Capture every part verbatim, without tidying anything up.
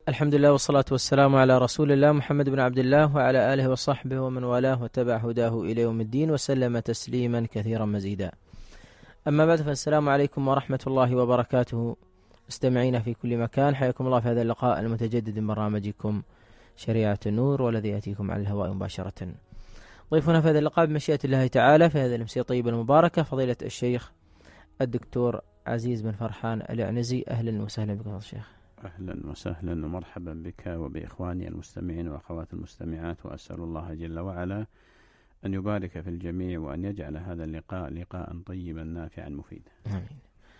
الحمد لله والصلاة والسلام على رسول الله محمد بن عبد الله وعلى آله وصحبه ومن والاه وتبع هداه إلى يوم الدين وسلم تسليما كثيرا مزيدا. أما بعد، فالسلام عليكم ورحمة الله وبركاته. مستمعين في كل مكان، حياكم الله في هذا اللقاء المتجدد من برنامجكم شريعة النور، والذي يأتيكم على الهواء مباشرة. ضيفنا في هذا اللقاء بمشيئة الله تعالى في هذه الأمسية الطيبة المباركة فضيلة الشيخ الدكتور عزيز بن فرحان العنزي. أهلا وسهلا بكم الشيخ. أهلا وسهلا ومرحبا بك وبإخواني المستمعين وأخوات المستمعات، وأسأل الله جل وعلا أن يبارك في الجميع وأن يجعل هذا اللقاء لقاء طيبا نافعا مفيدا. آمين.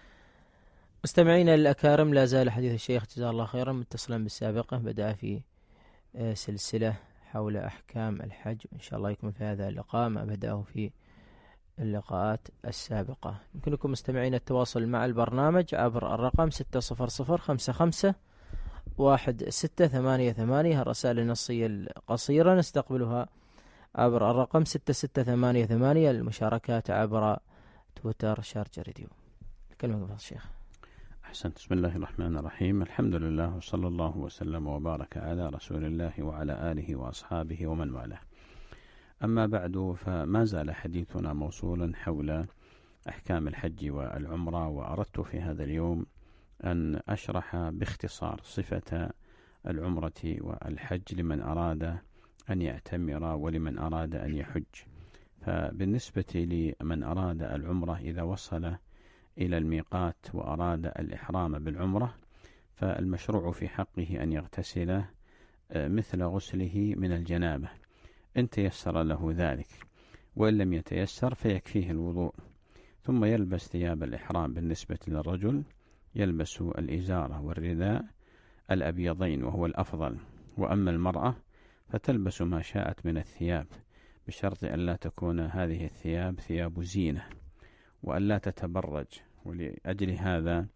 مستمعينا الأكارم، لا زال حديث الشيخ جزاه الله خيرا متصلا بالسابقة. بدأ في سلسلة حول أحكام الحج، إن شاء الله يكمل في هذا اللقاء ما بدأه في اللقاءات السابقة. يمكنكم مستمعين التواصل مع البرنامج عبر الرقم ستة صفر صفر خمسة خمسة واحد ستة ثمانية ثمانية. الرسائل النصية القصيرة نستقبلها عبر الرقم ستة ستة ثمانية ثمانية. المشاركات عبر تويتر شارجة راديو. الكلمة قبل الشيخ. أحسنت. بسم الله الرحمن الرحيم. الحمد لله وصلى الله وسلم وبارك على رسول الله وعلى آله وأصحابه ومن والاه. أما بعد، فما زال حديثنا موصولا حول أحكام الحج والعمرة، وأردت في هذا اليوم أن أشرح باختصار صفة العمرة والحج لمن أراد أن يعتمر ولمن أراد أن يحج. فبالنسبة لمن أراد العمرة، إذا وصل إلى الميقات وأراد الإحرام بالعمرة، فالمشروع في حقه أن يغتسل مثل غسله من الجنابة إن تيسر له ذلك، وإن لم يتيسر فيكفيه الوضوء. ثم يلبس ثياب الإحرام. بالنسبة للرجل يلبس الإزارة والرداء الأبيضين وهو الأفضل، وأما المرأة فتلبس ما شاءت من الثياب، بشرط أن لا تكون هذه الثياب ثياب زينة وأن لا تتبرج. ولأجل هذا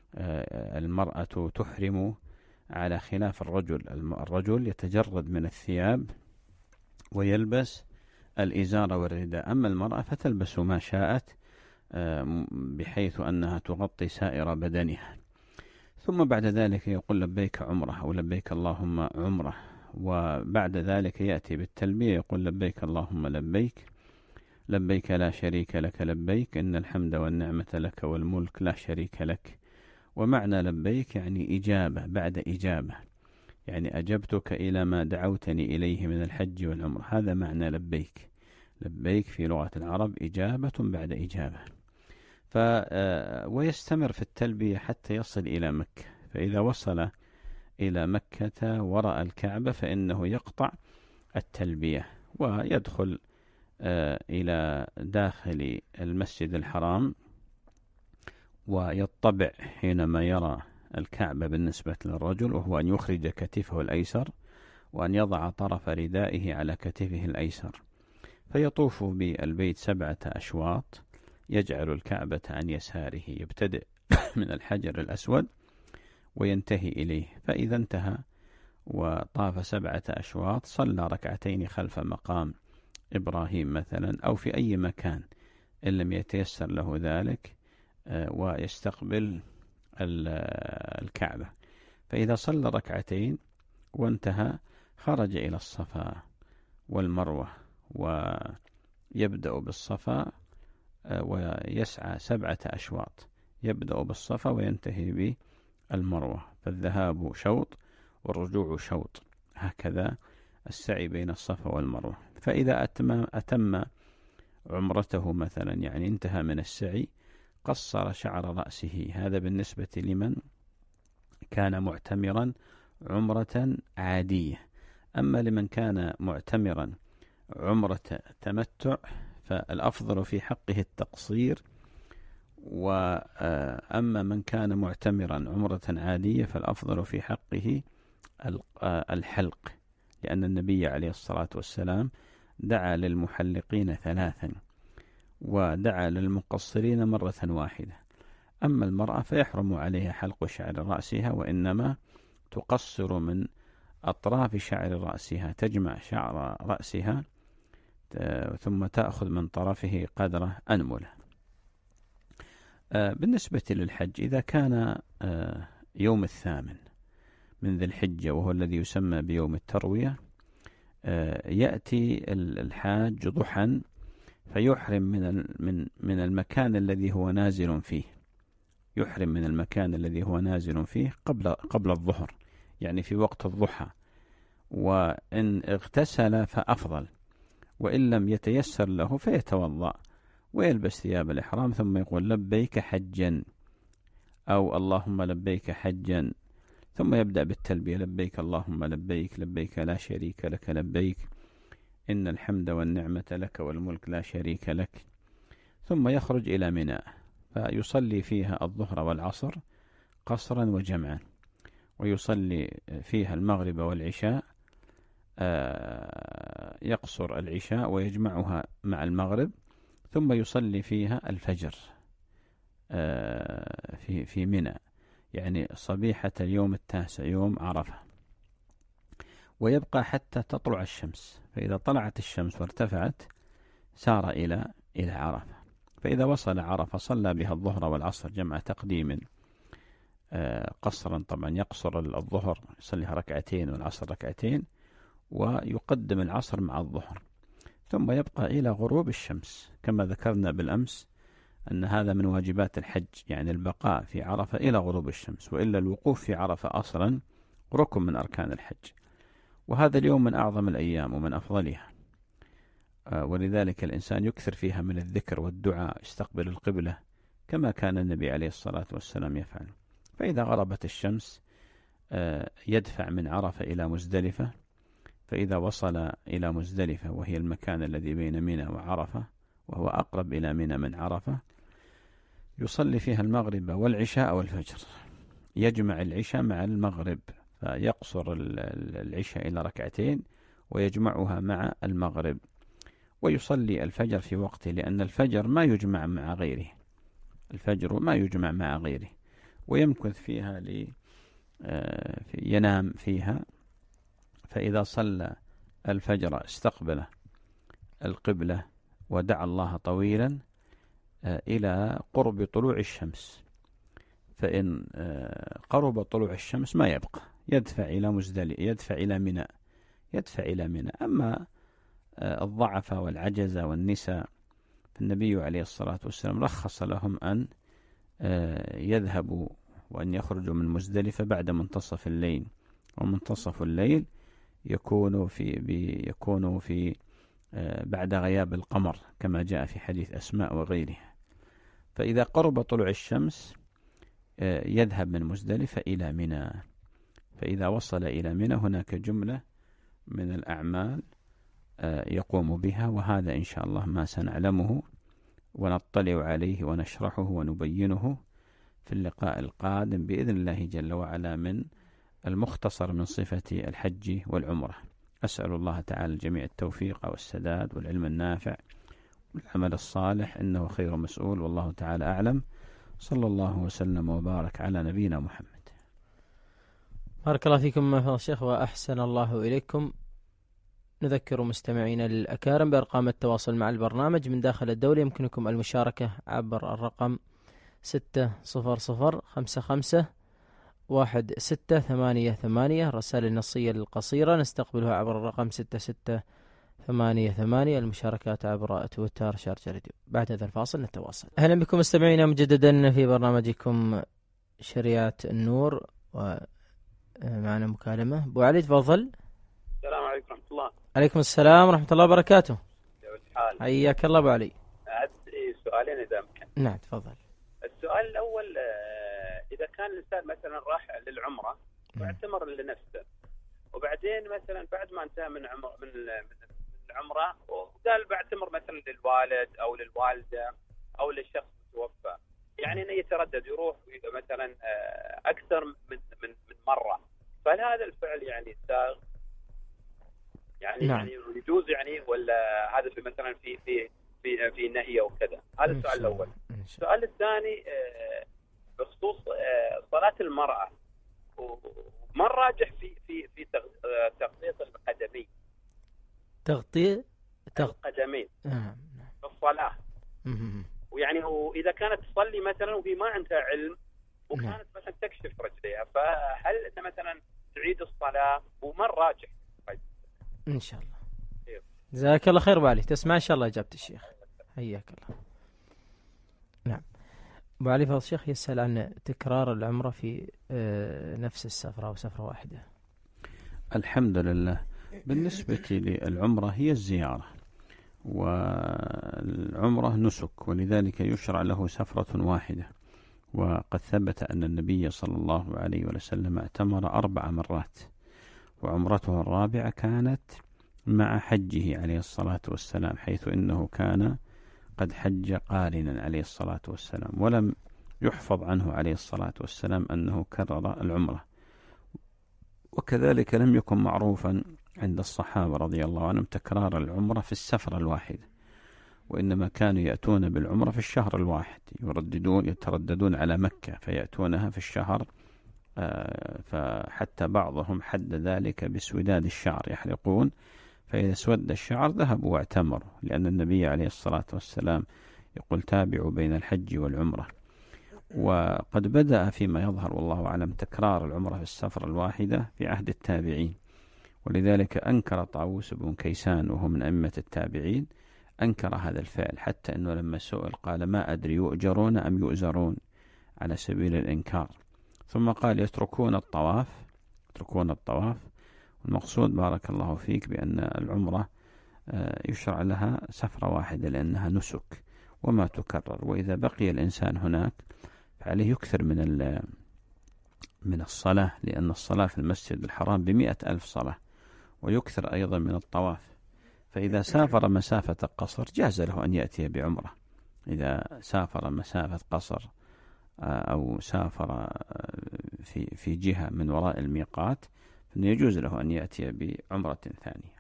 المرأة تحرم على خلاف الرجل. الرجل يتجرد من الثياب ويلبس الإزار والرداء، أما المرأة فتلبس ما شاءت بحيث أنها تغطي سائر بدنها. ثم بعد ذلك يقول لبيك عمره أو لبيك اللهم عمره، وبعد ذلك يأتي بالتلبية يقول لبيك اللهم لبيك لبيك لا شريك لك لبيك إن الحمد والنعمة لك والملك لا شريك لك. ومعنى لبيك يعني إجابة بعد إجابة، يعني أجبتك إلى ما دعوتني إليه من الحج والعمرة. هذا معنى لبيك. لبيك في لغة العرب إجابة بعد إجابة. ف ويستمر في التلبية حتى يصل إلى مكة. فإذا وصل إلى مكة وراء الكعبة فإنه يقطع التلبية ويدخل إلى داخل المسجد الحرام، ويطبع حينما يرى الكعبة بالنسبة للرجل، وهو أن يخرج كتفه الأيسر وأن يضع طرف ردائه على كتفه الأيسر، فيطوف بالبيت سبعة أشواط، يجعل الكعبة عن يساره، يبتدئ من الحجر الأسود وينتهي إليه. فإذا انتهى وطاف سبعة أشواط صلى ركعتين خلف مقام إبراهيم مثلا أو في أي مكان إن لم يتيسر له ذلك، ويستقبل الكعبة. فإذا صلى ركعتين وانتهى خرج إلى الصفا والمروة، ويبدأ بالصفا ويسعى سبعة أشواط، يبدأ بالصفا وينتهي بالمروة. فالذهاب شوط والرجوع شوط، هكذا السعي بين الصفا والمروة. فإذا أتم, أتم عمرته مثلا، يعني انتهى من السعي، قصر شعر رأسه. هذا بالنسبة لمن كان معتمرا عمرة عادية. أما لمن كان معتمرا عمرة تمتع فالأفضل في حقه التقصير، وأما من كان معتمرا عمرة عادية فالأفضل في حقه الحلق، لأن النبي عليه الصلاة والسلام دعا للمحلقين ثلاثا ودعا للمقصرين مرة واحدة. أما المرأة فيحرم عليها حلق شعر رأسها، وإنما تقصر من أطراف شعر رأسها، تجمع شعر رأسها ثم تأخذ من طرفه قدر أنمله. بالنسبة للحج، إذا كان يوم الثامن من ذي الحجة وهو الذي يسمى بيوم التروية، يأتي الحاج ضحى فيحرم من من من المكان الذي هو نازل فيه، يحرم من المكان الذي هو نازل فيه قبل قبل الظهر، يعني في وقت الضحى، وإن اغتسل فأفضل، وإن لم يتيسر له فيتوضأ ويلبس ثياب الإحرام ثم يقول لبيك حجا أو اللهم لبيك حجا، ثم يبدأ بالتلبية لبيك اللهم لبيك لبيك لا شريك لك لبيك إن الحمد والنعمة لك والملك لا شريك لك، ثم يخرج إلى منى فيصلي فيها الظهر والعصر قصرا وجمعا، ويصلي فيها المغرب والعشاء، يقصر العشاء ويجمعها مع المغرب، ثم يصلي فيها الفجر في في منى، يعني صبيحة اليوم التاسع يوم عرفة، ويبقى حتى تطلع الشمس، فإذا طلعت الشمس وارتفعت سار إلى إلى عرفة، فإذا وصل عرفة صلى بها الظهر والعصر جمع تقديم قصرا، طبعا يقصر الظهر يصليها ركعتين والعصر ركعتين، ويقدم العصر مع الظهر، ثم يبقى إلى غروب الشمس، كما ذكرنا بالأمس أن هذا من واجبات الحج، يعني البقاء في عرفة إلى غروب الشمس، وإلا الوقوف في عرفة أصلا ركن من أركان الحج، وهذا اليوم من أعظم الأيام ومن أفضلها، ولذلك الإنسان يكثر فيها من الذكر والدعاء، يستقبل القبلة كما كان النبي عليه الصلاة والسلام يفعل. فإذا غربت الشمس يدفع من عرفة إلى مزدلفة، فإذا وصل إلى مزدلفة وهي المكان الذي بين منى وعرفة وهو أقرب إلى منى من عرفة، يصلي فيها المغرب والعشاء والفجر، يجمع العشاء مع المغرب، فيقصر العشاء إلى ركعتين ويجمعها مع المغرب، ويصلي الفجر في وقته، لأن الفجر ما يجمع مع غيره، الفجر ما يجمع مع غيره، ويمكث فيها لي ينام فيها، فإذا صلى الفجر استقبل القبلة ودعا الله طويلا إلى قرب طلوع الشمس، فإن قرب طلوع الشمس ما يبقى، يدفع إلى مزدلفة، يدفع إلى منى، يدفع إلى منى. أما الضعف والعجز والنساء فالنبي عليه الصلاة والسلام رخص لهم أن يذهبوا وأن يخرجوا من مزدلفة بعد منتصف الليل، ومنتصف الليل يكون في يكون في بعد غياب القمر كما جاء في حديث أسماء وغيرها. فإذا قرب طلوع الشمس يذهب من مزدلفة إلى منى، فإذا وصل إلى منى هناك جملة من الأعمال يقوم بها، وهذا إن شاء الله ما سنعلمه ونطلع عليه ونشرحه ونبينه في اللقاء القادم بإذن الله جل وعلا من المختصر من صفة الحج والعمرة. أسأل الله تعالى الجميع التوفيق والسداد والعلم النافع والعمل الصالح، إنه خير مسؤول، والله تعالى أعلم. صلى الله وسلم وبارك على نبينا محمد. بارك الله فيكم يا الشيخ وأحسن الله إليكم. نذكر مستمعينا الأكارم بأرقام التواصل مع البرنامج من داخل الدولة، يمكنكم المشاركة عبر الرقم ستة صفر صفر خمسة خمسة واحد ستة ثمانية ثمانية، الرسائل النصية القصيرة نستقبلها عبر الرقم ستة ستة ثمانية ثمانية، المشاركات عبر تويتر شارجة راديو. بعد هذا الفاصل نتواصل. أهلا بكم مستمعينا مجددا في برنامجكم شريعة النور، ومعنا مكالمة. أبو علي تفضل. السلام عليكم ورحمة الله. عليكم السلام ورحمة الله وبركاته. كيف الحال؟ حياك الله أبو علي. عندي سؤالين إذا أمكن. نعم تفضل. السؤال الأول، إذا كان الإنسان مثلا راح للعمرة واعتمر لنفسه، وبعدين مثلا بعد ما انتهى من عمر من العمرة وقال بعتمر مثلا للوالد أو للوالدة أو للشخص المتوفى، يعني إنه يتردد يروح مثلا أكثر من من من مرة، فهل هذا الفعل يعني ساغ؟ يعني نعم. يعني يجوز يعني، ولا هذا في مثلا في في في في نهي وكذا؟ هذا السؤال الأول. السؤال الثاني بخصوص صلاة المرأة، ما الراجح في في في تغطية القدمين؟ تغطية القدمين آه. في الصلاة. ويعني وإذا كانت تصلي مثلا وهي ما عندها علم وكانت مثلا تكشف رجليها، فهل إن مثلا يعيد الصلاة ومن راجح. إن شاء الله. جزاك الله خير بالي، تسمع إن شاء الله إجابة الشيخ، حياك الله. نعم. أبو علي فضل الشيخ يسأل عن تكرار العمرة في نفس السفرة أو سفرة واحدة. الحمد لله. بالنسبة للعمرة هي الزيارة، والعمرة نسك، ولذلك يشرع له سفرة واحدة. وقد ثبت أن النبي صلى الله عليه وسلم اعتمر أربع مرات، وعمرته الرابعة كانت مع حجه عليه الصلاة والسلام، حيث إنه كان قد حج قارنا عليه الصلاة والسلام، ولم يحفظ عنه عليه الصلاة والسلام أنه كرر العمرة. وكذلك لم يكن معروفا عند الصحابة رضي الله عنهم تكرار العمرة في السفرة الواحدة، وإنما كانوا يأتون بالعمرة في الشهر الواحد، يرددون يترددون على مكة فيأتونها في الشهر. فحتى بعضهم حد ذلك بسوداد الشعر، يحلقون فإذا اسود الشعر ذهبوا واعتمروا، لأن النبي عليه الصلاة والسلام يقول تابعوا بين الحج والعمرة. وقد بدأ فيما يظهر والله أعلم تكرار العمرة في السفرة الواحدة في عهد التابعين، ولذلك أنكر طاووس بن كيسان وهو من أئمة التابعين، أنكر هذا الفعل، حتى أنه لما سئل قال ما أدري يؤجرون أم يؤزرون، على سبيل الإنكار. ثم قال يتركون الطواف يتركون الطواف المقصود بارك الله فيك بأن العمرة يشرع لها سفرة واحدة لأنها نسك وما تكرر. وإذا بقي الإنسان هناك فعليه يكثر من من الصلاة، لأن الصلاة في المسجد الحرام بمئة ألف صلاة، ويكثر أيضا من الطواف. فإذا سافر مسافة قصر جاز له أن يأتي بعمرة. إذا سافر مسافة قصر أو سافر في في جهة من وراء الميقات فإنه يجوز له أن يأتي بعمرة ثانية.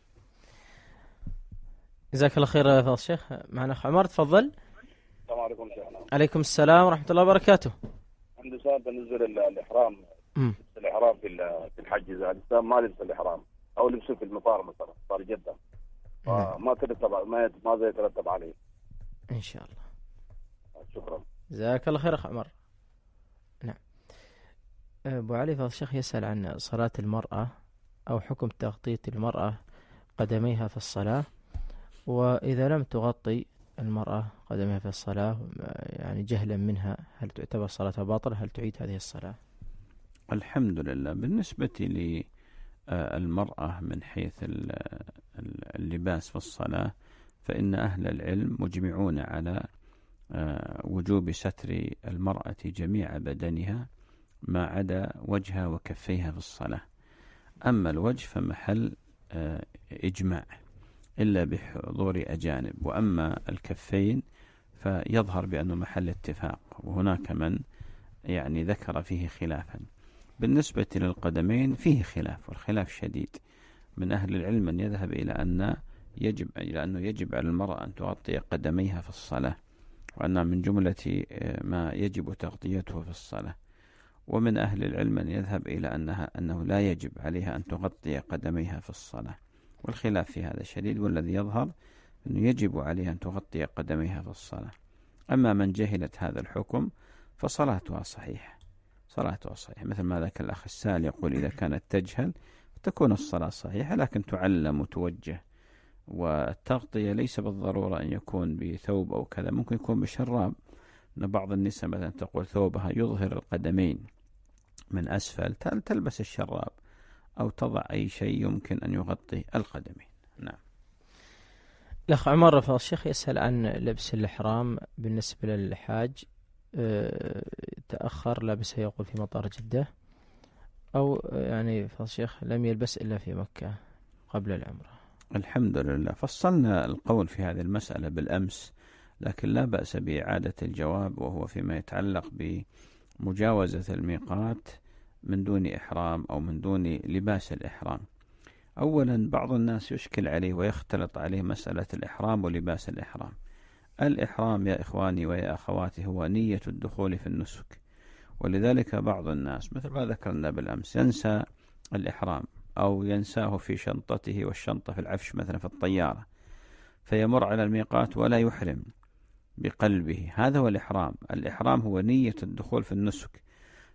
جزاك الله خير يا فضل الشيخ. معنا أخ عمر، تفضل. السلام عليكم شيخنا. عليكم السلام ورحمة الله وبركاته. عندي سؤال بالنسبة للإحرام. امم الإحرام في في الحج، إذا الإنسان ما لبس الإحرام أو لبسه في المطار مثلا صار جدة ما ترتب ما ماذا يترتب عليه؟ إن شاء الله. شكرا. جزاك الله خير أخ عمر. نعم. أبو علي فضل الشيخ يسأل عن صلاة المرأة أو حكم تغطية المرأة قدميها في الصلاة، وإذا لم تغطي المرأة قدمها في الصلاة يعني جهلا منها هل تعتبر صلاتها باطلة؟ هل تعيد هذه الصلاة؟ الحمد لله. بالنسبة للمرأة من حيث اللباس في الصلاة فإن أهل العلم مجمعون على وجوب ستر المرأة جميع بدنها ما عدا وجهها وكفيها في الصلاة. أما الوجه فمحل إجماع إلا بحضور أجانب، وأما الكفين فيظهر بأنه محل اتفاق، وهناك من يعني ذكر فيه خلافا. بالنسبة للقدمين فيه خلاف، والخلاف شديد. من أهل العلم من يذهب إلى أن يجب إلى أنه يجب على المرأة أن تغطي قدميها في الصلاة، وأنها من جملة ما يجب تغطيته في الصلاة. ومن أهل العلم من يذهب إلى أنها أنه لا يجب عليها أن تغطي قدميها في الصلاة، والخلاف في هذا شديد، والذي يظهر أنه يجب عليها أن تغطي قدميها في الصلاة. أما من جهلت هذا الحكم فصلاتها صحيحة، صلاتها صحيحة، مثل ما ذاك الأخ السائل يقول إذا كانت تجهل تكون الصلاة صحيحة، لكن تعلم وتوجه. والتغطية ليس بالضرورة أن يكون بثوب أو كذا، ممكن يكون بشراب. أن بعض النساء مثلا تقول ثوبها يظهر القدمين من أسفل، تلبس الشراب أو تضع أي شيء يمكن أن يغطي القدمين. نعم. الأخ عمر رفض الشيخ يسأل عن لبس الإحرام بالنسبة للحاج، أه تأخر لابسه يقول في مطار جدة، أو يعني فضل الشيخ لم يلبس إلا في مكة قبل العمرة. الحمد لله. فصلنا القول في هذه المسألة بالأمس، لكن لا بأس بإعادة الجواب، وهو فيما يتعلق بمجاوزة الميقات من دون إحرام أو من دون لباس الإحرام. أولا بعض الناس يشكل عليه ويختلط عليه مسألة الإحرام ولباس الإحرام. الإحرام يا إخواني ويا أخواتي هو نية الدخول في النسك، ولذلك بعض الناس مثل ما ذكرنا بالأمس ينسى الإحرام أو ينساه في شنطته، والشنطة في العفش مثلا في الطيارة، فيمر على الميقات ولا يحرم بقلبه. هذا هو الإحرام. الإحرام هو نية الدخول في النسك،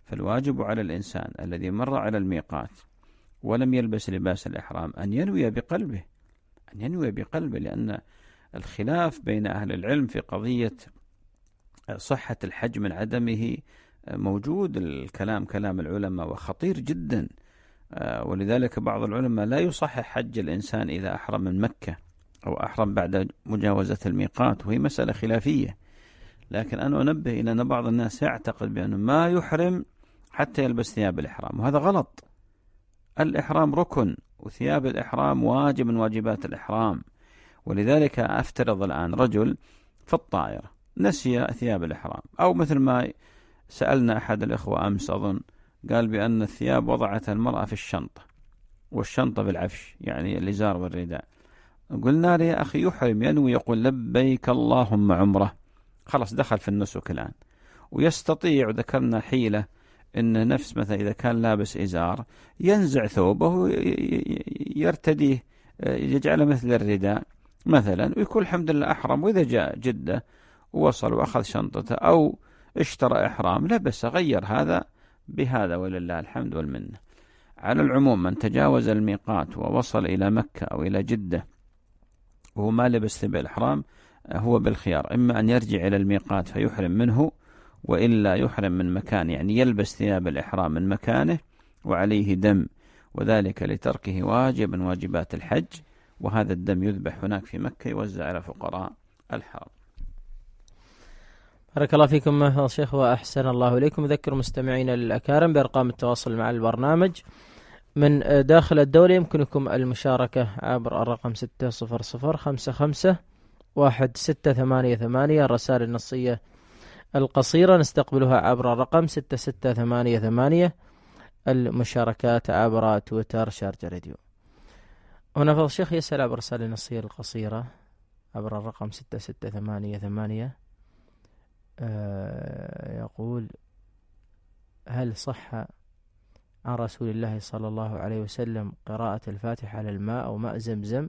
فالواجب على الإنسان الذي مر على الميقات ولم يلبس لباس الإحرام أن ينوي بقلبه، أن ينوي بقلبه، لأن الخلاف بين أهل العلم في قضية صحة الحج من عدمه موجود، الكلام كلام العلماء وخطير جدا، ولذلك بعض العلماء لا يصحح حج الإنسان إذا أحرم من مكة أو أحرم بعد مجاوزة الميقات، وهي مسألة خلافية. لكن أنا أنبه إلى أن بعض الناس يعتقد بأنه ما يحرم حتى يلبس ثياب الإحرام، وهذا غلط. الإحرام ركن، وثياب الإحرام واجب من واجبات الإحرام. ولذلك أفترض الآن رجل في الطائرة نسي ثياب الإحرام، أو مثل ما سألنا أحد الإخوة أمس أظن، قال بأن الثياب وضعتها المرأة في الشنطة، والشنطة بالعفش يعني الإزار والرداء. قلنا له يا أخي يحرم، ينوي يقول لبيك اللهم عمره، خلاص دخل في النسك الآن، ويستطيع، وذكرنا حيلة إن نفس مثلا إذا كان لابس إزار ينزع ثوبه يرتديه يجعله مثل الرداء مثلا، ويكون الحمد لله أحرم. وإذا جاء جدة ووصل وأخذ شنطته أو اشترى إحرام لبس غير هذا بهذا، ولله الحمد والمنة. على العموم من تجاوز الميقات ووصل إلى مكة أو إلى جدة وهو ما لبس ثياب الإحرام هو بالخيار، إما أن يرجع إلى الميقات فيحرم منه، وإلا يحرم من مكان، يعني يلبس ثياب الإحرام من مكانه وعليه دم، وذلك لتركه واجب من واجبات الحج، وهذا الدم يذبح هناك في مكة يوزع على فقراء الحرم. بارك الله فيكم يا شيخ وأحسن الله إليكم. أذكر مستمعينا الأكارم بأرقام التواصل مع البرنامج من داخل الدولة، يمكنكم المشاركة عبر الرقم ستة صفر صفر خمسة خمسة واحد ستة ثمانية ثمانية. الرسائل النصية القصيرة نستقبلها عبر الرقم ستة ستة ثمانية ثمانية. المشاركات عبر تويتر شارجة راديو. هنا فضل الشيخ يسأل عبر الرسائل النصية القصيرة عبر الرقم ستة ستة ثمانية ثمانية. آه يقول: هل صح عن رسول الله صلى الله عليه وسلم قراءة الفاتحة على الماء أو ماء زمزم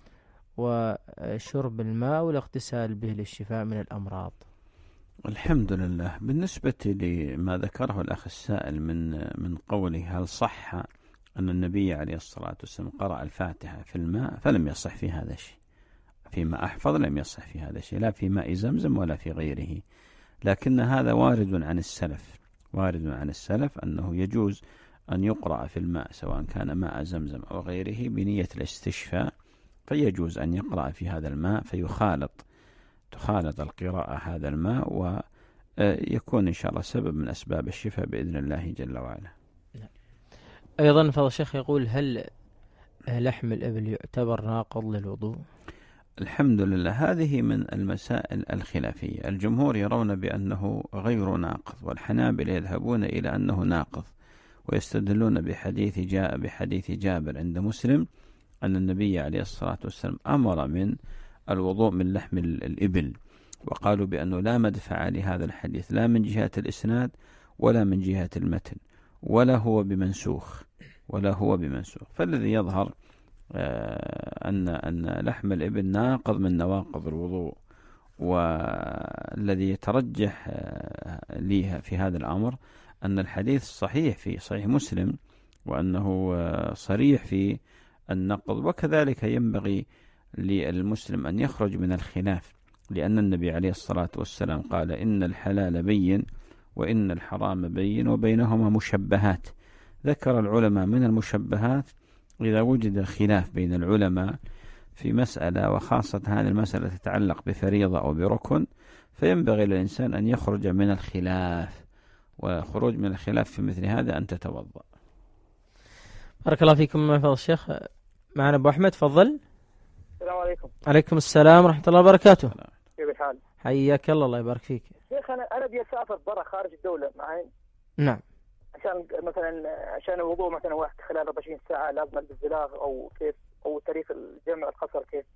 وشرب الماء والاغتسال به للشفاء من الأمراض؟ الحمد لله. بالنسبة لما ذكره الأخ السائل من من قوله هل صح أن النبي عليه الصلاة والسلام قرأ الفاتحة في الماء، فلم يصح في هذا الشيء، فيما أحفظ لم يصح في هذا الشيء، لا في ماء زمزم ولا في غيره. لكن هذا وارد عن السلف، وارد عن السلف أنه يجوز أن يقرأ في الماء سواء كان ماء زمزم أو غيره بنية الاستشفاء، فيجوز أن يقرأ في هذا الماء فيخالط تخالط القراءة هذا الماء، ويكون إن شاء الله سبب من أسباب الشفاء بإذن الله جل وعلا. أيضا فضل الشيخ يقول: هل لحم الإبل يعتبر ناقض للوضوء؟ الحمد لله. هذه من المسائل الخلافية. الجمهور يرون بأنه غير ناقض، والحنابلة يذهبون إلى أنه ناقض، ويستدلون بحديث جاء بحديث جابر عند مسلم أن النبي عليه الصلاة والسلام أمر من الوضوء من لحم الإبل، وقالوا بأنه لا مدفع لهذا الحديث لا من جهة الإسناد ولا من جهة المتن، ولا هو بمنسوخ ولا هو بمنسوخ. فالذي يظهر آه أن أن لحم الإبل ناقض من نواقض الوضوء، والذي يترجح آه لي في هذا الأمر أن الحديث صحيح في صحيح مسلم، وأنه آه صريح في النقض. وكذلك ينبغي للمسلم أن يخرج من الخلاف، لأن النبي عليه الصلاة والسلام قال: إن الحلال بين وإن الحرام بين وبينهما مشبهات. ذكر العلماء من المشبهات إذا وجد خلاف بين العلماء في مسألة، وخاصة هذه المسألة تتعلق بفريضة أو بركن، فينبغي للإنسان أن يخرج من الخلاف، وخروج من الخلاف في مثل هذا أن تتوضأ. بارك الله فيكم فضل الشيخ. معنا أبو أحمد، تفضل. السلام عليكم. عليكم السلام ورحمة الله وبركاته. كيف الحال؟ حياك الله، الله يبارك فيك. شيخ أنا أنا بدي أسافر برا خارج الدولة معي. نعم. عشان مثلا عشان الوضوء مثلا واحد خلال أربعة وعشرين ساعة لازم ألبس زلاغ أو كيف، أو تاريخ الجمع القصر كيف؟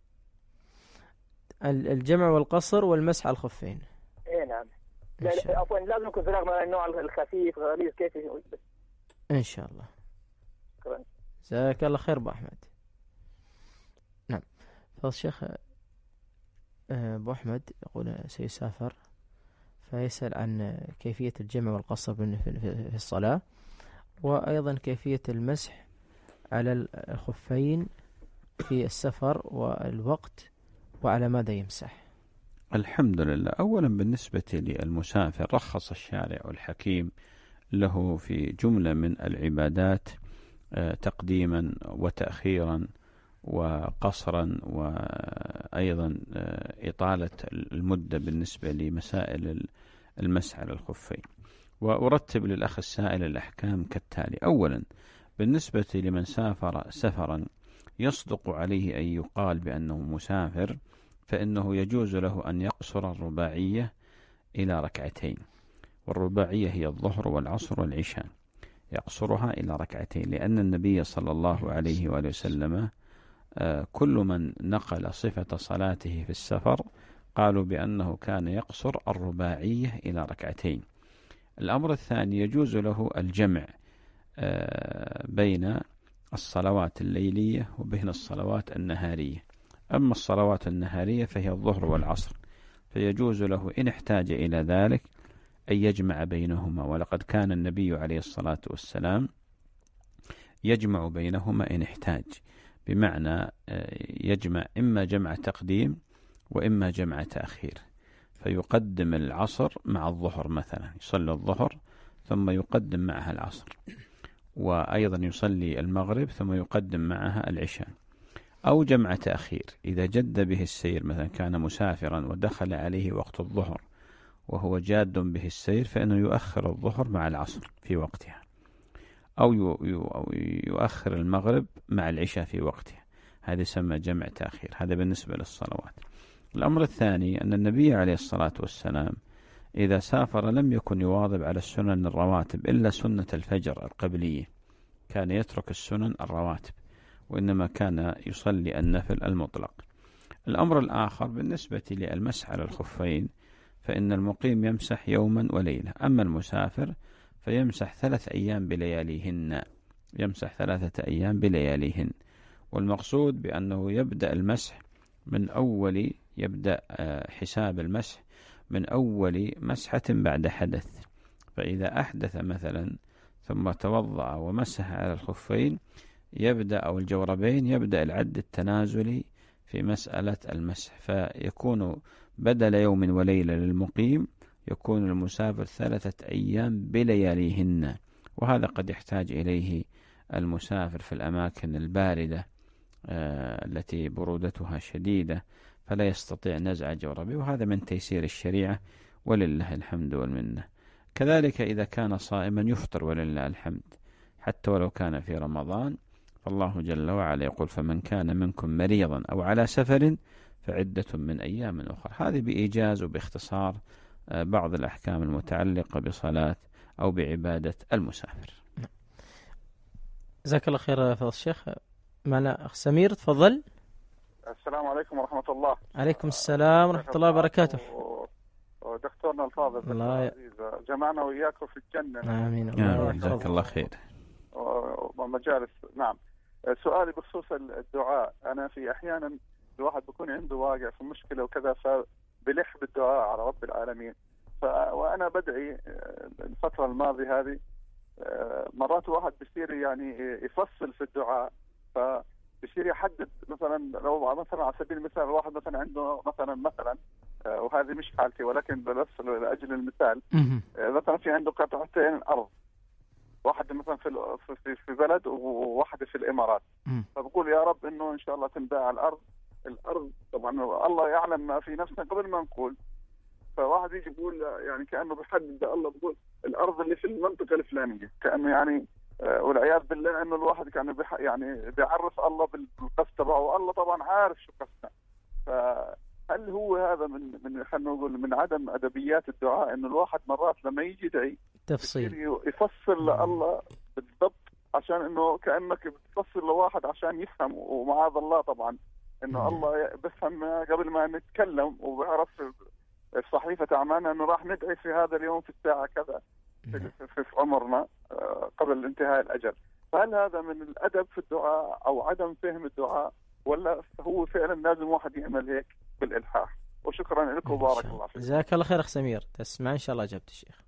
الجمع والقصر والمسح على الخفين. إيه نعم. لا عفوا لازم يكون زلاغ من النوع الخفيف غليظ كيف؟ إن شاء الله. شكرا. جزاك الله خير أبو أحمد. نعم. فالشيخ أبو أحمد يقول سيسافر، فيسأل عن كيفية الجمع والقصر في الصلاة، وأيضا كيفية المسح على الخفين في السفر والوقت، وعلى ماذا يمسح. الحمد لله. أولا بالنسبة للمسافر رخص الشارع الحكيم له في جملة من العبادات تقديما وتأخيرا وقصرا، وأيضا إطالة المدة بالنسبة لمسائل المسح على الخفين. وأرتب للأخ السائل الأحكام كالتالي. أولا بالنسبة لمن سافر سفرا يصدق عليه أن يقال بأنه مسافر، فإنه يجوز له أن يقصر الرباعية إلى ركعتين، والرباعية هي الظهر والعصر والعشاء، يقصرها إلى ركعتين، لأن النبي صلى الله عليه وآله وسلم كل من نقل صفة صلاته في السفر قالوا بأنه كان يقصر الرباعية إلى ركعتين. الأمر الثاني يجوز له الجمع بين الصلوات الليلية وبين الصلوات النهارية. أما الصلوات النهارية فهي الظهر والعصر، فيجوز له إن احتاج إلى ذلك أن يجمع بينهما، ولقد كان النبي عليه الصلاة والسلام يجمع بينهما إن احتاج، بمعنى يجمع إما جمع تقديم وإما جمع تأخير، فيقدم العصر مع الظهر مثلا، يصلي الظهر ثم يقدم معها العصر، وأيضا يصلي المغرب ثم يقدم معها العشاء. أو جمع تأخير إذا جد به السير، مثلا كان مسافرا ودخل عليه وقت الظهر وهو جاد به السير، فإنه يؤخر الظهر مع العصر في وقتها، أو يؤخر المغرب مع العشاء في وقتها، هذا يسمى جمع تأخير. هذا بالنسبة للصلوات. الأمر الثاني أن النبي عليه الصلاة والسلام إذا سافر لم يكن يواظب على السنن الرواتب إلا سنة الفجر القبلية، كان يترك السنن الرواتب، وإنما كان يصلي النفل المطلق. الأمر الآخر بالنسبة للمسح على الخفين، فإن المقيم يمسح يوما وليلة، أما المسافر فيمسح ثلاث أيام بلياليهن، يمسح ثلاثة أيام بلياليهن. والمقصود بأنه يبدأ المسح من أول يبدأ حساب المسح من أول مسحة بعد حدث، فإذا أحدث مثلا ثم توضأ ومسح على الخفين يبدأ أو الجوربين يبدأ العد التنازلي في مسألة المسح، فيكون بدل يوم وليلة للمقيم يكون المسافر ثلاثة أيام بلياليهن، وهذا قد يحتاج إليه المسافر في الأماكن الباردة آه التي برودتها شديدة، فلا يستطيع نزع جوربه، وهذا من تيسير الشريعة ولله الحمد والمنة. كذلك إذا كان صائما يفطر ولله الحمد، حتى ولو كان في رمضان، فالله جل وعلا يقول: فمن كان منكم مريضا أو على سفر فعدة من أيام أخرى. هذه بإيجاز وباختصار بعض الأحكام المتعلقة بصلاة أو بعبادة المسافر. جزاك الله خير فضل الشيخ. معنا أخ سمير، تفضل. السلام عليكم ورحمة الله. عليكم السلام ورحمة الله وبركاته. ودكتورنا الفاضل الله ي... جمعنا وإياكم في الجنة. آمين. جزاك الله خير. ومجالس. نعم. سؤالي بخصوص الدعاء، أنا في أحيانا الواحد بيكون عنده واقع في مشكلة وكذا، فبلح بالدعاء على رب العالمين. ف... وأنا بدعي الفترة الماضية هذه مرات واحد بيصير يعني يفصل في الدعاء، فبيصير يحدد مثلا، لو مثلا على سبيل المثال الواحد مثلا عنده مثلا مثلا وهذه مش حالتي ولكن بس لأجل المثال، مثلا في عنده قطعتين أرض، واحدة مثلا في في في بلد وواحدة في الإمارات، فبقول يا رب إنه إن شاء الله تنباع الأرض. الأرض طبعا الله يعلم ما في نفسنا قبل ما نقول، فواحد يجي يقول يعني كأنه بيحدد الله، بقول الأرض اللي في المنطقة الفلانية، كأنه يعني والعياذ بالله إنه الواحد كان يعني بيعرف الله بالقصد تبعه، والله طبعا عارف شو قصدنا. فهل هو هذا من من خلينا نقول من عدم أدبيات الدعاء، إنه الواحد مرات لما يجي يدعي تفصيل يفصل لله بالضبط، عشان إنه كأنك بتفصل لواحد عشان يفهم، ومعاذ الله طبعا إنه الله بفهم قبل ما نتكلم وبيعرف الصحيفة أعمالنا إنه راح ندعي في هذا اليوم في الساعة كذا في, في عمرنا قبل انتهاء الأجل. فهل هذا من الأدب في الدعاء أو عدم فهم الدعاء، ولا هو فعلا لازم واحد يعمل هيك بالإلحاح؟ وشكرا لكم وبارك الله فيكم. جزاك الله خير أخ سمير، تسمع إن شاء الله أجابت الشيخ.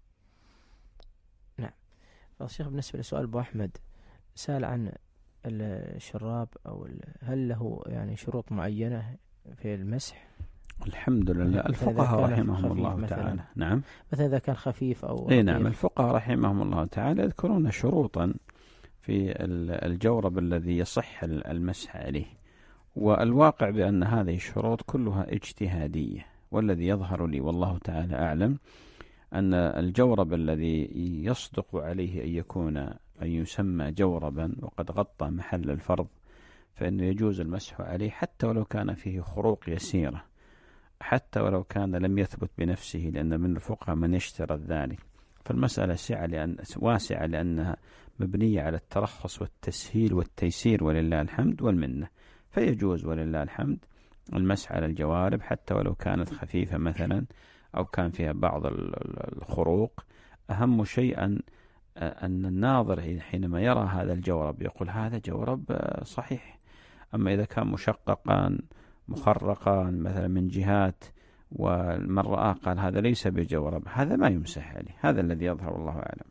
نعم. فالشيخ بالنسبة لسؤال أبو أحمد سأل عن الشراب أو هل له يعني شروط معينة في المسح؟ الحمد لله الفقهاء رحمهم الله تعالى نعم مثلا إذا كان خفيف أو اي نعم الفقهاء رحمهم الله تعالى يذكرون شروطا في الجورب الذي يصح المسح عليه، والواقع بأن هذه الشروط كلها اجتهادية، والذي يظهر لي والله تعالى أعلم أن الجورب الذي يصدق عليه أن يكون أن يسمى جوربا وقد غطى محل الفرض فإنه يجوز المسح عليه حتى ولو كان فيه خروق يسيرة، حتى ولو كان لم يثبت بنفسه، لأن من الفقهاء من يشترط ذلك. فالمسألة سعة لأن واسعة لأنها مبنية على الترخص والتسهيل والتيسير ولله الحمد والمنة، فيجوز ولله الحمد المسح على الجوارب حتى ولو كانت خفيفة مثلا أو كان فيها بعض الخروق. أهم شيء أن أن الناظر حينما يرى هذا الجورب يقول هذا جورب صحيح. أما إذا كان مشققا مخرقا مثلا من جهات ومن رآه قال هذا ليس بجورب، هذا ما يمسح عليه، هذا الذي يظهر الله أعلم.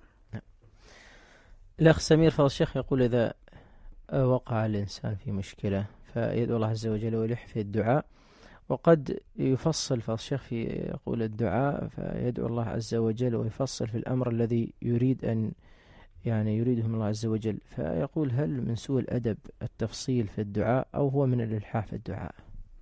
الأخ سمير فضل الشيخ يقول إذا وقع الإنسان في مشكلة فيدعو الله عز وجل ويلح في الدعاء، وقد يفصل فضل الشيخ في يقول الدعاء فيدعو الله عز وجل ويفصل في الأمر الذي يريد أن يعني يريده من الله عز وجل، فيقول هل من سوء الأدب التفصيل في الدعاء أو هو من الإلحاح في الدعاء؟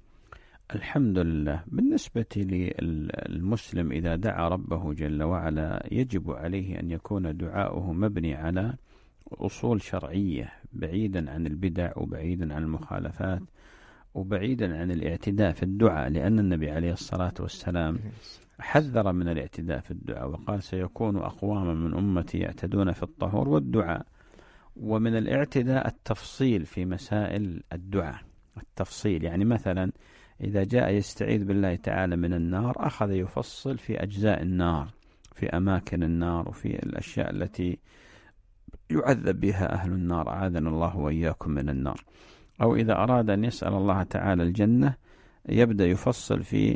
الحمد لله. بالنسبة للمسلم إذا دعا ربه جل وعلا يجب عليه أن يكون دعاؤه مبني على أصول شرعية بعيدا عن البدع وبعيدا عن المخالفات وبعيدا عن الاعتداء في الدعاء، لأن النبي عليه الصلاة والسلام حذر من الاعتداء في الدعاء وقال سيكون أقواما من أمتي يعتدون في الطهور والدعاء. ومن الاعتداء التفصيل في مسائل الدعاء، التفصيل يعني مثلا إذا جاء يستعيذ بالله تعالى من النار أخذ يفصل في أجزاء النار، في أماكن النار وفي الأشياء التي يعذب بها أهل النار، أعاذنا الله وإياكم من النار. أو إذا أراد أن يسأل الله تعالى الجنة يبدأ يفصل في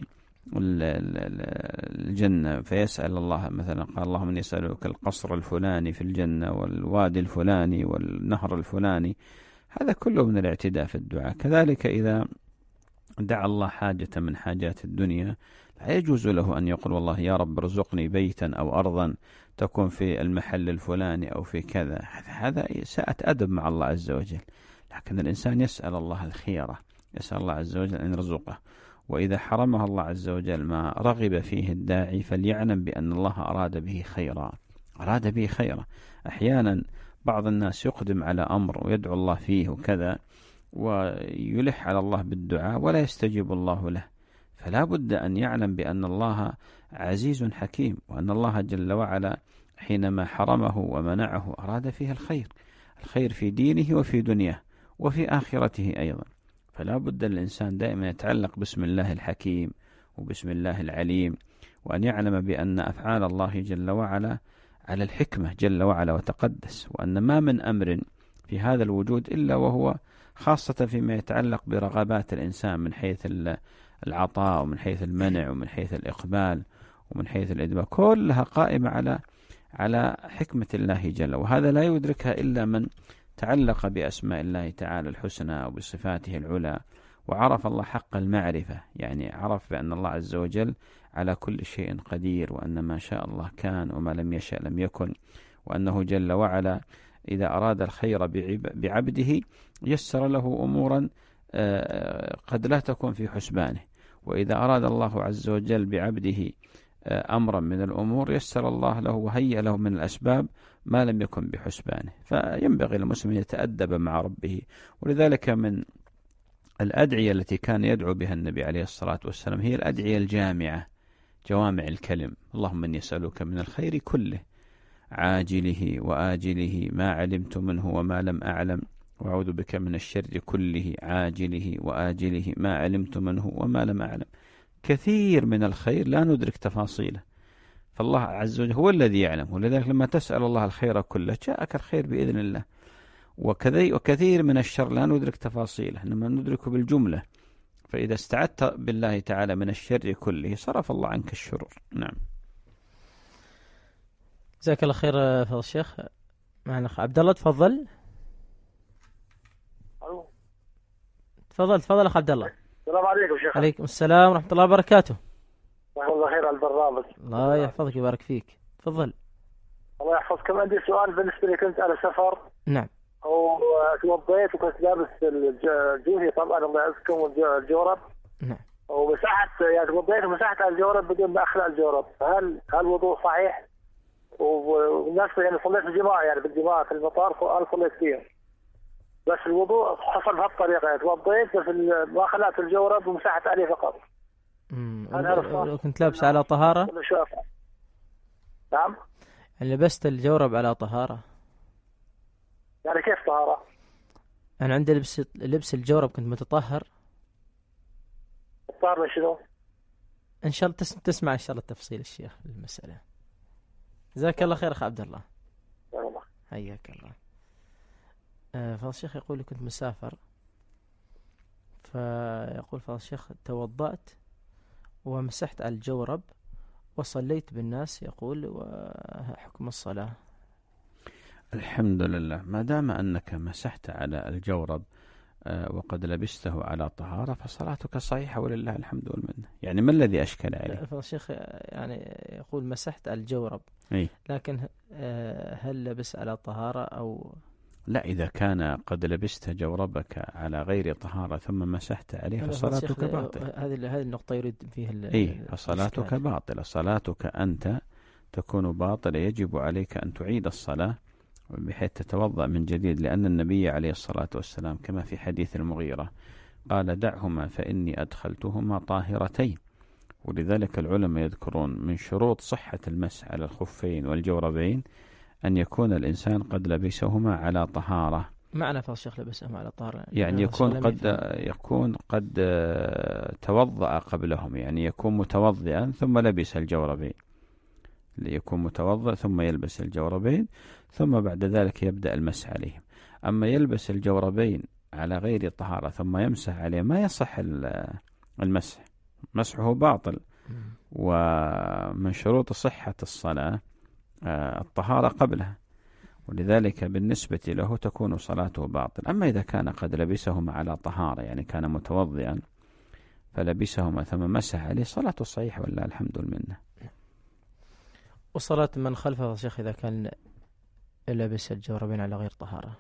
الجنة فيسأل الله مثلا قال اللهم إني أسألك القصر الفلاني في الجنة والوادي الفلاني والنهر الفلاني، هذا كله من الاعتداء في الدعاء. كذلك إذا دعا الله حاجة من حاجات الدنيا لا يجوز له أن يقول والله يا رب ارزقني بيتا أو أرضا تكون في المحل الفلاني أو في كذا، هذا ساءة أدب مع الله عز وجل. لكن الإنسان يسأل الله الخيرة، يسأل الله عز وجل أن يرزقه، وإذا حرمه الله عز وجل ما رغب فيه الداعي فليعلم بأن الله أراد به خيرا، أراد به خيرا. أحيانا بعض الناس يقدم على أمر ويدعو الله فيه وكذا ويلح على الله بالدعاء ولا يستجيب الله له، فلا بد أن يعلم بأن الله عزيز حكيم، وأن الله جل وعلا حينما حرمه ومنعه أراد فيه الخير، الخير في دينه وفي دنياه وفي آخرته أيضا. فلا بد الإنسان دائما يتعلق باسم الله الحكيم وباسم الله العليم، وأن يعلم بأن أفعال الله جل وعلا على الحكمة جل وعلا وتقدس، وأن ما من أمر في هذا الوجود إلا وهو خاصة فيما يتعلق برغبات الإنسان من حيث العطاء ومن حيث المنع ومن حيث الإقبال ومن حيث الإدبار، كلها قائمة على على حكمة الله جل، وهذا لا يدركها إلا من تعلق بأسماء الله تعالى الحسنى وبصفاته العلى وعرف الله حق المعرفة، يعني عرف بأن الله عز وجل على كل شيء قدير، وأن ما شاء الله كان وما لم يشاء لم يكن، وأنه جل وعلا إذا أراد الخير بعبده يسر له أمورا قد لا تكون في حسبانه، وإذا أراد الله عز وجل بعبده أمرا من الأمور يسر الله له وهيأ له من الأسباب ما لم يكن بحسبانه. فينبغي المسلم يتأدب مع ربه، ولذلك من الأدعية التي كان يدعو بها النبي عليه الصلاة والسلام هي الأدعية الجامعة جوامع الكلم، اللهم إني أسألك من الخير كله عاجله وآجله ما علمت منه وما لم أعلم، وأعوذ بك من الشر كله عاجله وآجله ما علمت منه وما لم أعلم. كثير من الخير لا ندرك تفاصيله، فالله عز وجل هو الذي يعلم، ولذلك لما تسأل الله الخير كله جاءك الخير بإذن الله. وكثير من الشر لا ندرك تفاصيله إنما ندركه بالجملة، فإذا استعدت بالله تعالى من الشر كله صرف الله عنك الشرور. نعم. جزاك الله خير فضل الشيخ. معنا أخ عبد الله، تفضل. ألو. تفضل تفضل أخ عبد الله. السلام عليكم شيخ. عليكم السلام ورحمة الله وبركاته. جزاك الله خير على البرنامج. الله يحفظك ويبارك فيك. تفضل. الله يحفظكم. عندي سؤال بالنسبة لي، كنت على سفر. نعم. وتوضيت وكنت لابس الجوهي طبعا الله يعزكم والجورب. نعم. ومسحت يعني توضيت ومسحت على الجورب بدون ما اخلع الجورب، فهل هل الوضوء صحيح؟ والناس يعني صليت الجماعة يعني بالجماعة في المطار، انا صليت فيهم. بس الوضوء حصل بهالطريقة، يعني توضيت بس ما خلعت الجورب ومسحت عليه فقط. امم كنت لابس على طهارة؟ نعم. يعني لبست الجورب على طهارة؟ يعني كيف طهارة؟ أنا عندي لبس لبس الجورب كنت متطهر. طهر شنو؟ إن شاء الله تسمع, تسمع إن شاء الله تفصيل الشيخ المسألة. جزاك الله خير أخ عبد الله. الله. حياك الله. آه فضل الشيخ يقول كنت مسافر، فيقول فضل الشيخ توضأت ومسحت على الجورب وصليت بالناس، يقول وحكم الصلاة. الحمد لله، ما دام أنك مسحت على الجورب وقد لبسته على طهارة فصلاتك صحيحة ولله الحمد والمنة. يعني ما الذي أشكل عليه؟ فالشيخ يعني يقول مسحت على الجورب، أي. لكن هل لبس على طهارة أو لا؟ إذا كان قد لبست جوربك على غير طهارة ثم مسحت عليه فصلاتك باطلة. هذه هذه النقطة يريد فيها. إيه، فصلاتك باطلة. صلاتك أنت تكون باطلة، يجب عليك أن تعيد الصلاة بحيث تتوضأ من جديد، لأن النبي عليه الصلاة والسلام كما في حديث المغيرة قال دعهما فإني أدخلتهما طاهرتين. ولذلك العلماء يذكرون من شروط صحة المسح على الخفين والجوربين أن يكون الإنسان قد لبسهما على طهارة. معنى فالشيخ لبسهما على طهارة يعني يكون قد يكون قد توضأ قبلهم، يعني يكون متوضئا ثم لبس الجوربين، ليكون متوضئ ثم يلبس الجوربين ثم بعد ذلك يبدأ المسح عليهم. أما يلبس الجوربين على غير طهارة ثم يمسح عليه ما يصح المسح، مسحه باطل. ومن شروط صحة الصلاة الطهارة قبلها، ولذلك بالنسبة له تكون صلاته باطل. أما إذا كان قد لبسهما على طهارة، يعني كان متوضئا فلبسهما ثم مسح عليه، صلاته صحيحة والله الحمد لله. وصلاة من خلفه شيخ إذا كان لبس الجوربين على غير طهارة؟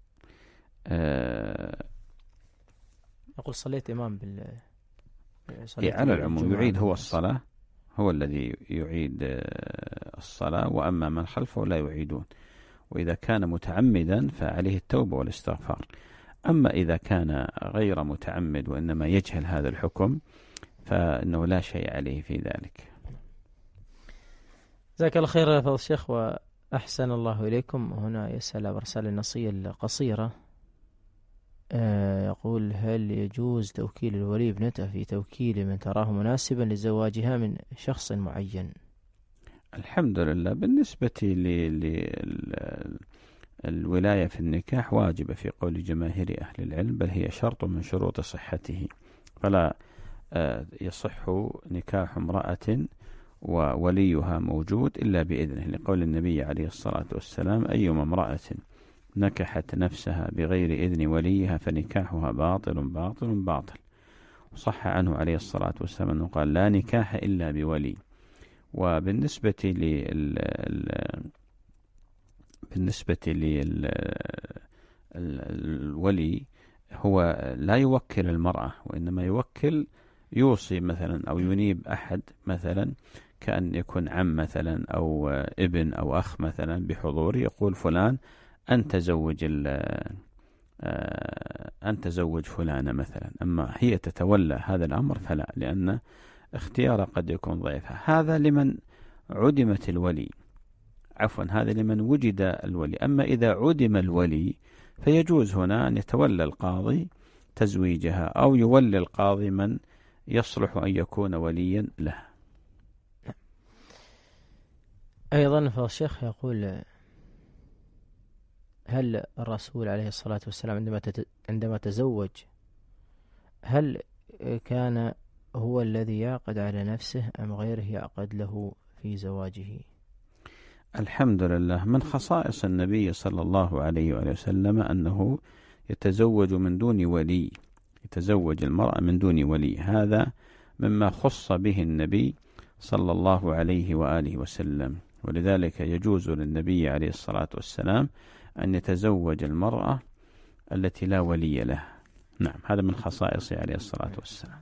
أه أقول صليت إمام بال إيه على العموم يعيد هو الصلاة، هو الذي يعيد الصلاة، وأما من خلفه لا يعيدون. وإذا كان متعمدا فعليه التوبة والاستغفار. أما إذا كان غير متعمد وإنما يجهل هذا الحكم فإنه لا شيء عليه في ذلك. جزاك الله خير يا فضل الشيخ وأحسن الله إليكم. هنا يسأل برسالة النصية القصيرة، آه يقول هل يجوز توكيل الولي ابنته في توكيل من تراه مناسبا لزواجها من شخص معين؟ الحمد لله. بالنسبة للولاية في النكاح واجبة في قول جماهير أهل العلم، بل هي شرط من شروط صحته، فلا آه يصح نكاح امرأة ووليها موجود إلا بإذنه، لقول النبي عليه الصلاة والسلام أيما امرأة نكحت نفسها بغير إذن وليها فنكاحها باطل باطل باطل. وصح عنه عليه الصلاة والسلام أنه قال لا نكاح إلا بولي. وبالنسبة لل بالنسبة للولي هو لا يوكل المرأة، وإنما يوكل يوصي مثلا أو ينيب أحد، مثلا كأن يكون عم مثلا أو ابن أو أخ مثلا بحضور، يقول فلان أنت زوج أنت زوج فلانة مثلا. أما هي تتولى هذا الأمر فلا، لأن اختيار قد يكون ضعيفها. هذا لمن عدمت الولي، عفوا هذا لمن وجد الولي. أما إذا عدم الولي فيجوز هنا أن يتولى القاضي تزويجها، أو يولي القاضي من يصلح أن يكون وليا له. أيضا فالشيخ يقول هل الرسول عليه الصلاة والسلام عندما عندما تزوج هل كان هو الذي يعقد على نفسه أم غيره يعقد له في زواجه؟ الحمد لله، من خصائص النبي صلى الله عليه وآله وسلم أنه يتزوج من دون ولي، يتزوج المرأة من دون ولي، هذا مما خص به النبي صلى الله عليه وآله وسلم، ولذلك يجوز للنبي عليه الصلاة والسلام أن يتزوج المرأة التي لا ولي لها. نعم، هذا من خصائصه عليه الصلاة والسلام.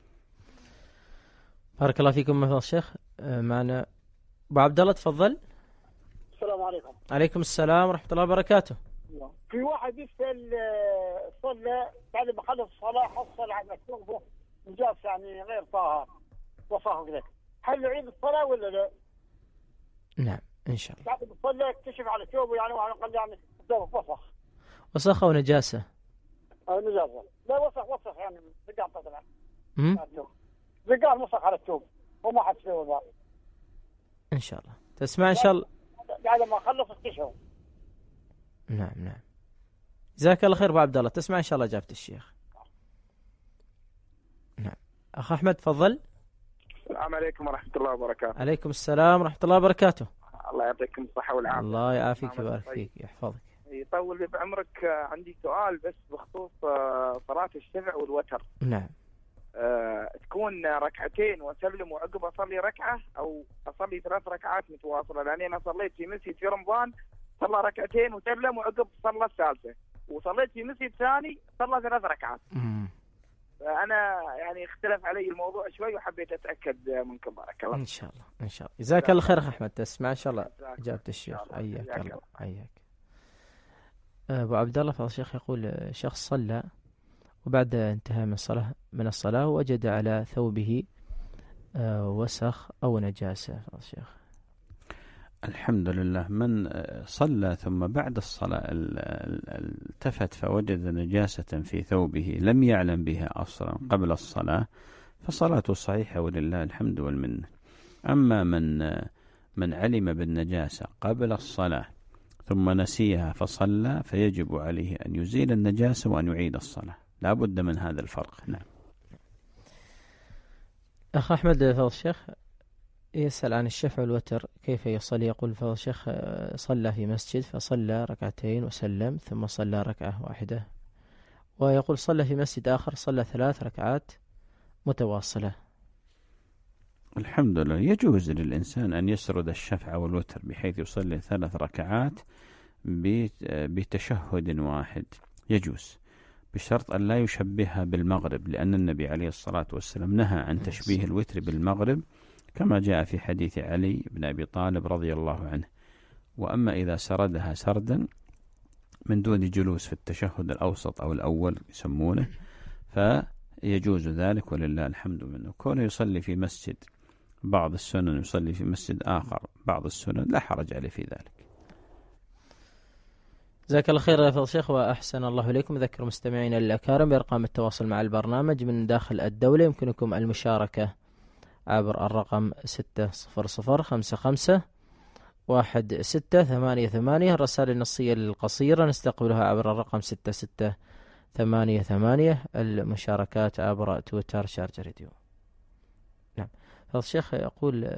بارك الله فيكم مثل الشيخ. معنا أبو عبد الله، تفضل. السلام عليكم. عليكم السلام ورحمة الله وبركاته. في واحد يسأل صلى بعد ما خلص الصلاة حصل على ثوبه نجاس يعني غير طاهر وصاه كذا، هل يعيد الصلاة ولا لا؟ نعم إن شاء الله. بعد ما صلى اكتشف على ثوبه يعني وقال يعني ثوبه وسخ. وسخ أو نجاسة؟ أو نجاسة. لا وسخ وسخ يعني زقار طبعا. امم زقار مسخ على الثوب وما حد سوى ذا. إن شاء الله تسمع إن شاء الله. بعد ما خلص اكتشف. نعم نعم. جزاك الله خير أبو عبد الله، تسمع إن شاء الله إجابة الشيخ. نعم. أخ أحمد تفضل. السلام عليكم ورحمة الله وبركاته. عليكم السلام ورحمة الله وبركاته. الله يعطيكم الصحة والعافية. الله يعافيك ويبارك فيك يحفظك. يطول بعمرك، عندي سؤال بس بخصوص صلاة الشفع والوتر. نعم. أه تكون ركعتين وأسلم وعقب أصلي ركعة، أو أصلي ثلاث ركعات متواصلة؟ لأني أنا صليت في مسجد في رمضان صلى ركعتين وسلم وعقب صلى الثالثة، وصليت في مسجد ثاني صلى ثلاث ركعات. مم. أنا يعني اختلف علي الموضوع شوي وحبيت أتأكد منكم. بارك الله. إن شاء الله إن شاء الله. جزاك الله خير أخ أحمد، تسمع إن شاء الله إجابة الشيخ. حياك الله. حياك. أبو عبد الله فضل الشيخ يقول شخص صلى وبعد انتهاء من الصلاة من الصلاة وجد على ثوبه وسخ أو نجاسة. فضل الشيخ. الحمد لله، من صلى ثم بعد الصلاة التفت فوجد نجاسة في ثوبه لم يعلم بها أصلا قبل الصلاة فصلاته صحيحة ولله الحمد والمنة. أما من من علم بالنجاسة قبل الصلاة ثم نسيها فصلى فيجب عليه أن يزيل النجاسة وأن يعيد الصلاة، لا بد من هذا الفرق. نعم. أخ أحمد فضل الشيخ يسأل عن الشفع والوتر كيف يصلي. يقول فضل الشيخ صلى في مسجد فصلى ركعتين وسلم ثم صلى ركعة واحدة، ويقول صلى في مسجد آخر صلى ثلاث ركعات متواصلة. الحمد لله، يجوز للإنسان أن يسرد الشفع والوتر بحيث يصلي ثلاث ركعات بتشهد واحد، يجوز بشرط أن لا يشبهها بالمغرب، لأن النبي عليه الصلاة والسلام نهى عن تشبيه الوتر بالمغرب كما جاء في حديث علي بن أبي طالب رضي الله عنه. وأما إذا سردها سردا من دون جلوس في التشهد الأوسط أو الأول يسمونه فيجوز ذلك ولله الحمد منه. كونه يصلي في مسجد بعض السنن يصلي في مسجد آخر بعض السنن لا حرج عليه في ذلك. جزاك الله خير يا فضل الشيخ وأحسن الله إليكم. أذكر مستمعينا الأكارم بأرقام التواصل مع البرنامج من داخل الدولة. يمكنكم المشاركة عبر الرقم ستة صفر صفر خمسة خمسة واحد ستة ثمانية ثمانية. الرسائل النصية القصيرة نستقبلها عبر الرقم ستة ستة ثمانية ثمانية. المشاركات عبر تويتر شارجة راديو. نعم. فضل الشيخ يقول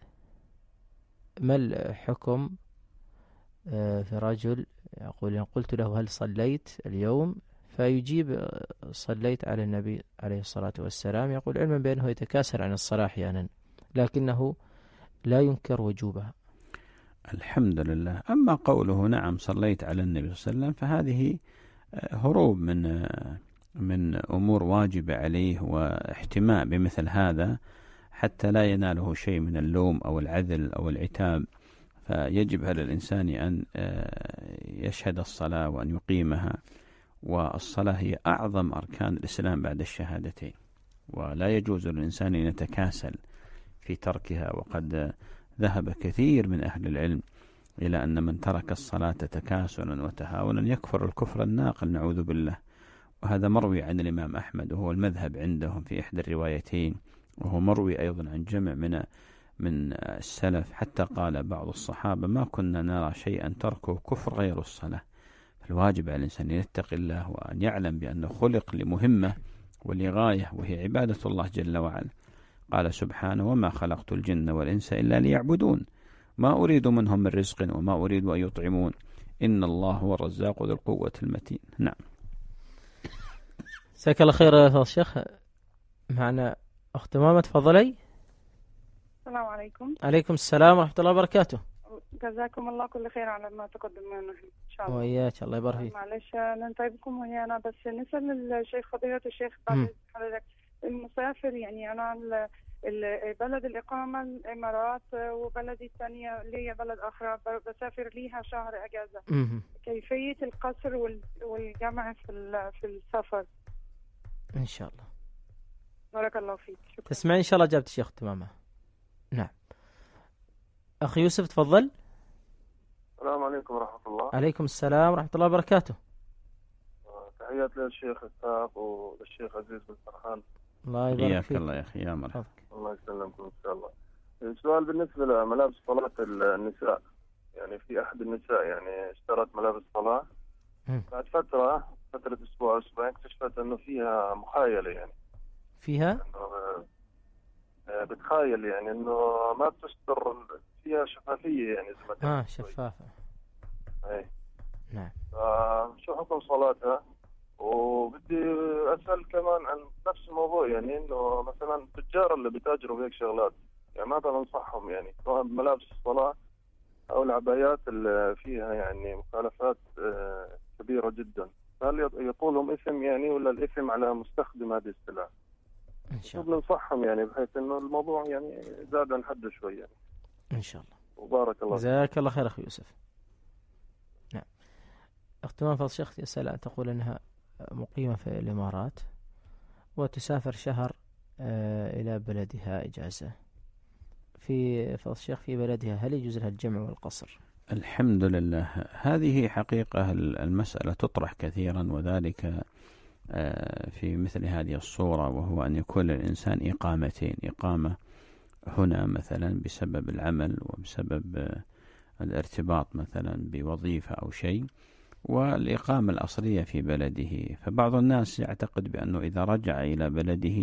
ما الحكم في رجل يقول إن قلت له هل صليت اليوم فيجيب صليت على النبي عليه الصلاة والسلام، يقول علما بأنه يتكاسل عن الصلاة أحيانا لكنه لا ينكر وجوبها. الحمد لله. أما قوله نعم صليت على النبي صلى الله عليه وسلم فهذه هروب من من أمور واجبة عليه واحتماء بمثل هذا حتى لا يناله شيء من اللوم أو العذل أو العتاب. فيجب على الإنسان أن يشهد الصلاة وأن يقيمها، والصلاة هي أعظم أركان الإسلام بعد الشهادتين، ولا يجوز للإنسان أن يتكاسل في تركها. وقد ذهب كثير من أهل العلم إلى أن من ترك الصلاة تكاسلا وتهاونا يكفر الكفر الناقل نعوذ بالله. وهذا مروي عن الإمام أحمد وهو المذهب عندهم في إحدى الروايتين، وهو مروي أيضا عن جمع من من السلف حتى قال بعض الصحابة ما كنا نرى شيئا تركه كفر غير الصلاة. فالواجب على الإنسان أن يتقي الله وأن يعلم بأنه خلق لمهمة ولغاية وهي عبادة الله جل وعلا. قال سبحانه: وما خلقت الجن والإنس إلا ليعبدون ما أريد منهم من رزق وما أريد أن يطعمون إن الله هو الرزاق ذو القوة المتين. نعم. جزاك الله خير يا الشيخ. معنا أخت ماما، تفضلي. السلام عليكم. عليكم السلام ورحمة الله وبركاته. جزاكم الله كل خير على ما تقدم منه إن شاء الله. وإياك، الله يبارك فيك. معلش ننتبهكم ويانا، بس نسأل الشيخ فضيلة الشيخ بعد حضرتك. المسافر يعني أنا بلد الإقامة الإمارات وبلدي الثانية لي بلد آخر بسافر ليها شهر أجازة. مم. كيفية القصر والجمع في في السفر إن شاء الله. بارك الله فيك. شكرا. تسمعين إن شاء الله إجابة الشيخ تماما. نعم. أخي يوسف تفضل. السلام عليكم ورحمة الله. عليكم السلام ورحمة الله وبركاته. تحيات للشيخ إسحاق وللشيخ عزيز بن فرحان. الله يبارك فيك. الله يا أخي، يا مرحبا. الله يسلمكم إن شاء الله. السؤال بالنسبة لملابس صلاة النساء، يعني في أحد النساء يعني اشترت ملابس صلاة بعد فترة فترة أسبوع أسبوعين اكتشفت إنه فيها مخايلة، يعني فيها بتخايل يعني إنه ما بتستر، فيها شفافية يعني زي ما آه شفافة. إيه. نعم. شو حكم صلاتها؟ وبدي أسأل كمان عن نفس الموضوع، يعني إنه مثلا التجار اللي بيتاجروا بهيك شغلات، يعني ماذا ننصحهم يعني سواء بملابس الصلاة أو العبايات اللي فيها يعني مخالفات كبيرة جدا، هل يطولهم إثم يعني ولا الإثم على مستخدم هذه السلع؟ إن شاء الله. ننصحهم يعني بحيث إنه الموضوع يعني زاد عن حده شوي يعني. إن شاء الله. وبارك الله. جزاك الله خير أخي يوسف. نعم. أخت فضل الشيخ يسأل، تقول أنها مقيمة في الإمارات وتسافر شهر إلى بلدها إجازة، في فضل الشيخ في بلدها هل يجوز لها الجمع والقصر؟ الحمد لله. هذه حقيقة المسألة تطرح كثيرا، وذلك في مثل هذه الصورة، وهو أن يكون للإنسان إقامتين: إقامة هنا مثلا بسبب العمل وبسبب الارتباط مثلا بوظيفة أو شيء، والإقامة الأصلية في بلده. فبعض الناس يعتقد بأنه إذا رجع إلى بلده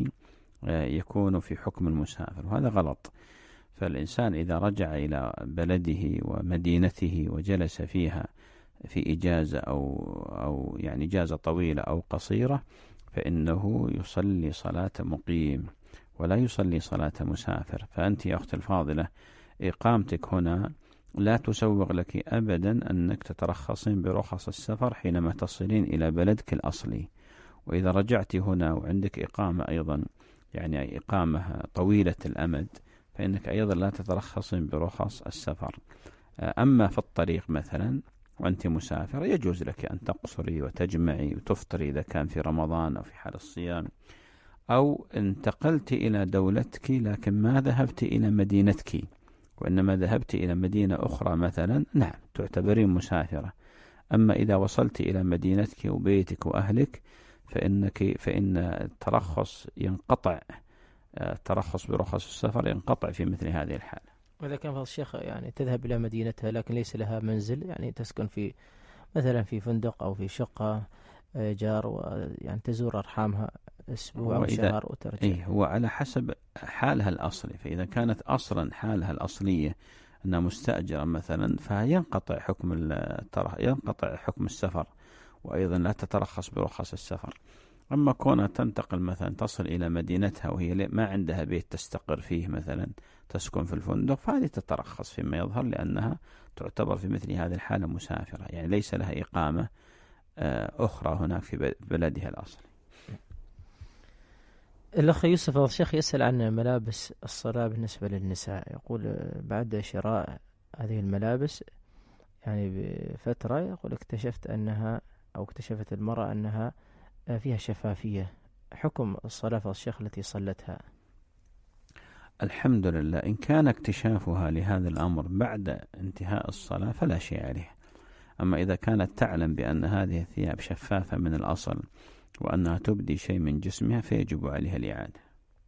يكون في حكم المسافر، وهذا غلط. فالإنسان إذا رجع إلى بلده ومدينته وجلس فيها في إجازة أو أو يعني إجازة طويلة أو قصيرة، فإنه يصلي صلاة مقيم ولا يصلي صلاة مسافر. فأنت يا أختي الفاضلة، إقامتك هنا لا تسوغ لك أبدا أنك تترخصين برخص السفر حينما تصلين إلى بلدك الأصلي. وإذا رجعت هنا وعندك إقامة أيضا يعني إقامة طويلة الأمد، فإنك أيضا لا تترخصين برخص السفر. أما في الطريق مثلا وأنت مسافر يجوز لك أن تقصري وتجمعي وتفطري إذا كان في رمضان أو في حال الصيام، أو انتقلت إلى دولتك لكن ما ذهبت إلى مدينتك وإنما ذهبت إلى مدينة أخرى مثلا، نعم تعتبرين مسافرة. أما إذا وصلت إلى مدينتك وبيتك وأهلك فإنك فإن الترخص ينقطع، الترخص برخص السفر ينقطع في مثل هذه الحالة. وإذا كان فضل الشيخ يعني تذهب إلى مدينتها لكن ليس لها منزل، يعني تسكن في مثلا في فندق أو في شقة جار، ويعني تزور أرحامها أسبوع أو شهر وترجع. إيه، هو على حسب حالها الأصلي. فإذا كانت أصلا حالها الأصلية أنها مستأجرة مثلا فينقطع حكم الترخ ينقطع حكم السفر، وأيضا لا تترخص برخص السفر. أما كونها تنتقل مثلا تصل إلى مدينتها وهي ما عندها بيت تستقر فيه مثلا تسكن في الفندق، فهذه تترخص فيما يظهر، لأنها تعتبر في مثل هذه الحالة مسافرة، يعني ليس لها إقامة أخرى هناك في بلدها الأصلي. الأخ يوسف الشيخ يسأل عن ملابس الصلاة بالنسبة للنساء، يقول بعد شراء هذه الملابس يعني بفترة يقول اكتشفت أنها أو اكتشفت المرأة أنها فيها شفافية، حكم الصلاة الشيخ التي صلتها؟ الحمد لله، إن كان اكتشافها لهذا الأمر بعد انتهاء الصلاة فلا شيء عليه. أما إذا كانت تعلم بأن هذه الثياب شفافة من الأصل وأنها تبدي شيء من جسمها فيجب عليها الإعادة.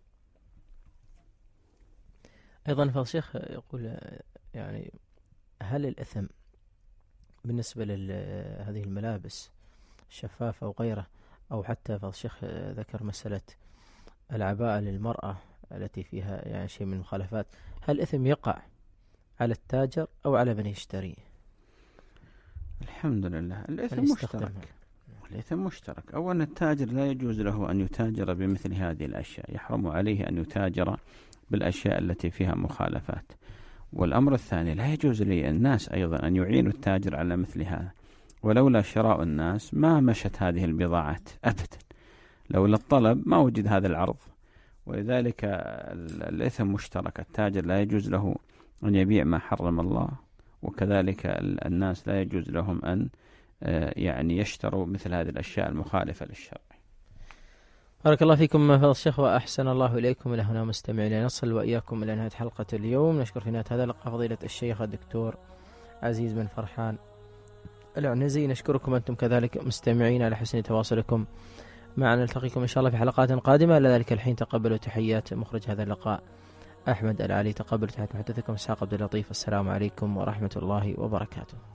أيضا فالشيخ يقول يعني هل الإثم بالنسبة لهذه الملابس الشفافة وغيره أو حتى فضل الشيخ ذكر مسألة العباءة للمرأة التي فيها يعني شيء من المخالفات، هل الإثم يقع على التاجر أو على من يشتري؟ الحمد لله الإثم مشترك. الإثم مشترك. أولا التاجر لا يجوز له أن يتاجر بمثل هذه الأشياء، يحرم عليه أن يتاجر بالأشياء التي فيها مخالفات. والأمر الثاني لا يجوز للناس أيضا أن يعينوا التاجر على مثل هذا، ولولا شراء الناس ما مشت هذه البضاعات أبدا، لولا الطلب ما وجد هذا العرض. ولذلك الإثم مشترك، التاجر لا يجوز له أن يبيع ما حرم الله، وكذلك الناس لا يجوز لهم أن يعني يشتروا مثل هذه الأشياء المخالفة للشرع. بارك الله فيكم فضل الشيخ وأحسن الله إليكم. إلى هنا مستمعين نصل وإياكم إلى نهاية حلقة اليوم. نشكر في نهاية هذا اللقاء فضيلة الشيخ الدكتور عزيز بن فرحان العنزي. نشكركم أنتم كذلك مستمعين على حسن تواصلكم معنا. نلتقيكم إن شاء الله في حلقات قادمة. إلى ذلك الحين تقبلوا تحيات مخرج هذا اللقاء أحمد العلي، تقبلوا تحيات محدثكم إسحاق عبد اللطيف. السلام عليكم ورحمة الله وبركاته.